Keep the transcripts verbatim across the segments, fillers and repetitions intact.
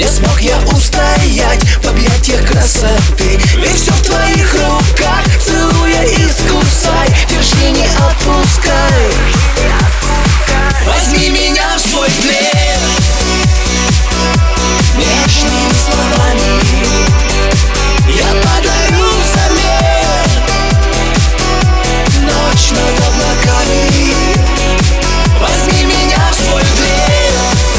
Не смог я устоять в объятиях красоты. Ведь все в твоих руках, целуя искусай. Держи, не отпускай. Возьми меня в свой плен нежными словами. Я подарю взамен ночь над облаками. Возьми меня в свой плен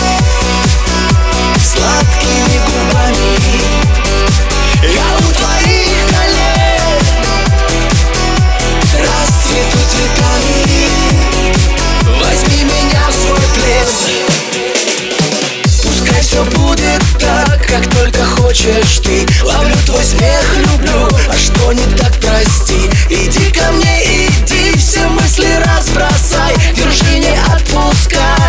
сладкими губами. Я у твоих колен расцвету цветами. Возьми меня в свой плен. Пускай все будет так, как только хочешь ты. Ловлю твой смех, люблю, а что не так, прости. Иди ко мне, иди, все мысли разбросай. Держи, не отпускай.